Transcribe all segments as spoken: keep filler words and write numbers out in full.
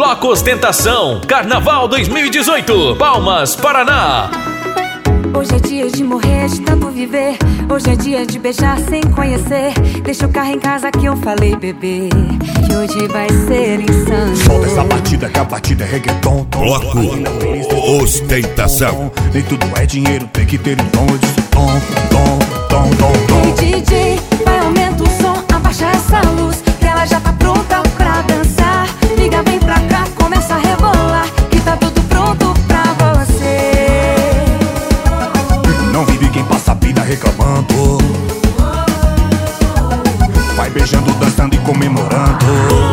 Bloco Ostentação, Carnaval dois mil e dezoito, Palmas, Paraná. Hoje é dia de morrer, de tanto viver. Hoje é dia de beijar sem conhecer. Deixa o carro em casa que eu falei, bebê, que hoje vai ser insano. Solta essa batida, que a batida é reggaeton. Bloco Ostentação. Nem tudo é dinheiro, tem que ter um tom. Eu disse tom, tom, tom, tom, tom. Ei, D J, vai, aumenta o som, abaixa essa luz, que ela já tá pronta pra dançar. Liga, vem pra cá, começa a rebolar, que tá tudo pronto pra você. Não vive quem passa a vida reclamando. Vai beijando, dançando e comemorando.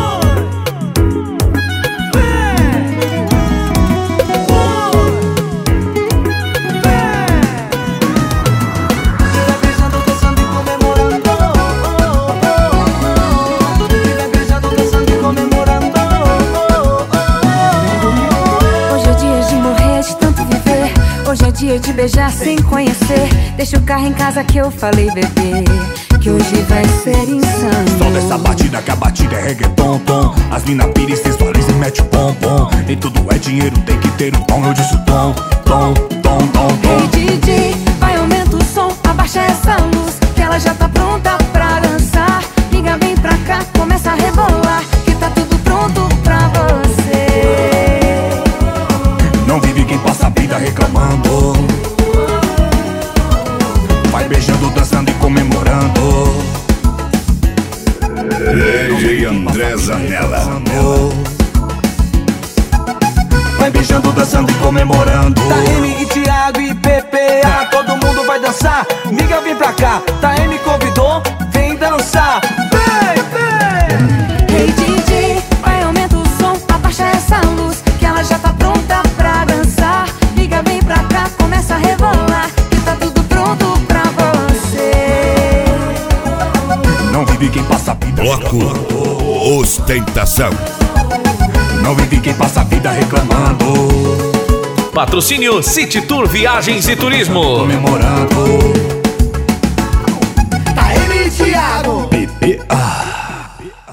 Hoje é dia de beijar sem conhecer. Deixa o carro em casa que eu falei, bebê, que hoje vai ser insano. Solta essa batida, que a batida é reggaeton, tom. As mina pira e sensualiza e mete o pompom. Nem tudo é dinheiro, tem que ter um tom. Eu disse tom, tom, tom, tom, tom. Ei, D J, vai, aumenta o som, abaixa essa luz, que ela já tá pronta pra dançar. Liga, vem pra cá, começa a rebolar, que tá tudo pronto pra você. Não vive quem passa a vida reclamando. Vai beijando, dançando e comemorando. D J André Zanella. Vai beijando, dançando e comemorando. Tá M e Thiago e P P A, todo mundo vai dançar. Miga, vem pra cá. Tá M convidou, vem dançar. Vem, vem. Ei, D J, vai, aumenta o som, abaixa essa luz, que ela já tá pronta pra dançar. Liga, vem pra cá, começa a rebolar, que tá tudo pronto pra você. Não vive quem passa a vida Bloco Ostentação. Não vive quem passa a vida reclamando. Patrocínio City Tour Viagens e Turismo. Comemorando. Tá M e Thiago. P P A.